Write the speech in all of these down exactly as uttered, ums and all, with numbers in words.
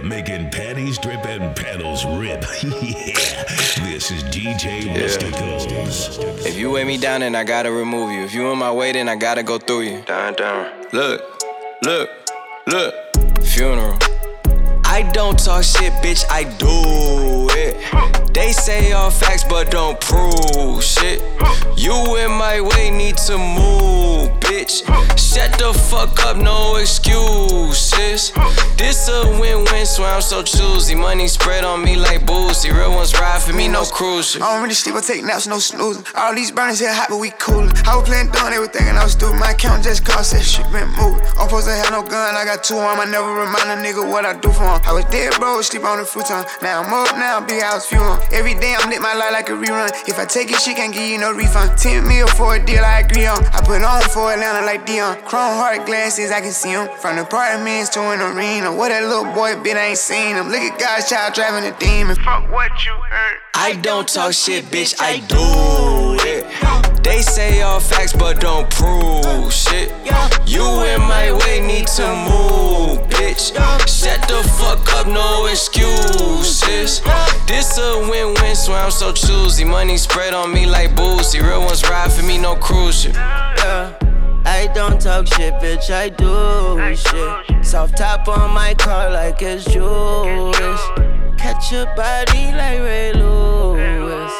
making panties drip and panels rip. Yeah, this is D J yeah. Mysticals. If you weigh me down, then I gotta remove you. If you in my way, then I gotta go through you. Down, down. Look, look, look. Funeral. I don't talk shit, bitch, I do it. They say all facts, but don't prove shit. You in my way, need to move, bitch. Shut the fuck up, no excuses. This a win-win, so I'm so choosy. Money spread on me like boozy. Real ones ride for me, no cruising. I don't really sleep, I take naps, no snoozing. All these burners here hot, but we coolin'. I was playing dumb, they were thinking I was stupid. My account just cost that shit been moving. I'm supposed to have no gun, I got two on. I never remind a nigga what I do for him. I was dead, bro, sleep on the futon. Now I'm up, now big house view on. Every day I'm lit my life like a rerun. If I take it, she can't give you no refund. ten mil for a deal I agree on. I put on for Atlanta like Dion. Chrome heart glasses, I can see him. From the apartments to an arena. What that little boy bit, I ain't seen him. Look at God's child driving a demon. Fuck what you heard. I don't talk shit, bitch, I do it. They say all facts, but don't prove shit. You in my way, need to move, bitch. Shut the fuck up, no excuses. This a win-win, so I'm so choosy. Money spread on me like boozy. Real ones ride for me, no cruising. Yeah. I don't talk shit, bitch, I do shit. Soft top on my car like it's Jewish. Catch your body like Ray Lewis.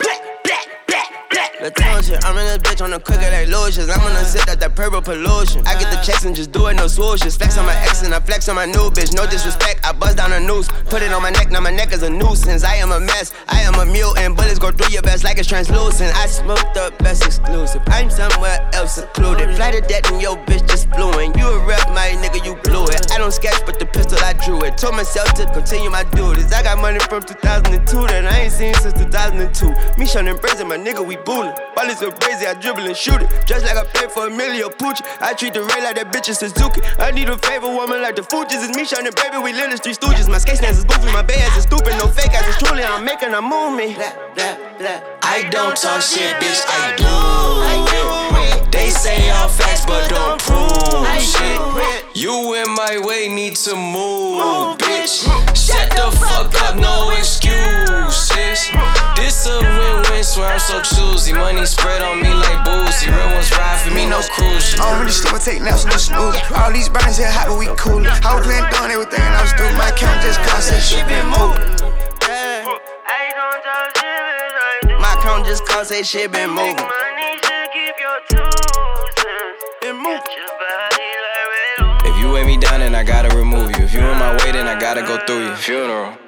Latonja, I'm in this bitch on the quicker like lotions. I'm gonna sip out that purple pollution. I get the checks and just do it, no swooshes. Flex on my ex and I flex on my new bitch. No disrespect, I buzz down a noose. Put it on my neck, now my neck is a nuisance. I am a mess, I am a mutant. Bullets go through your vest like it's translucent. I smoked up best exclusive. I'm somewhere else secluded. Fly to death and your bitch just flew in. You a rep, my nigga, you blew it. I don't sketch, but the pistol I drew it. Told myself to continue my duties. I got money from two thousand two that I ain't seen since two thousand two. Me shun and brazen, my nigga, we bullin'. Ball is so crazy, I dribble and shoot it. Just like I paid for Emilio Pucci. I treat the rail like that bitch is Suzuki. I need a favor woman like the Fugees. It's me, Sean and baby, we live the street stooges. My skate stance is goofy, my bay ass is stupid. No fake ass is truly, I'm making a move me. Blah, blah, blah. I don't talk shit, bitch, I do it. They say all facts, but don't prove shit. You in my way, need to move, bitch. Shut the fuck up, no excuses. This a win-win, so I'm so choosy. Money spread on me like boozy. Real ones ride for me, no cruising. I don't really sleep, I take naps, no snoozing. All these burners here hot, but we coolin'. I was playing dumb, they were thinking I was stupid. My account just cost that shit been moving. My account just cost that shit been moving. If you weigh me down, then I gotta remove you. If you in my way, then I gotta go through you. Funeral.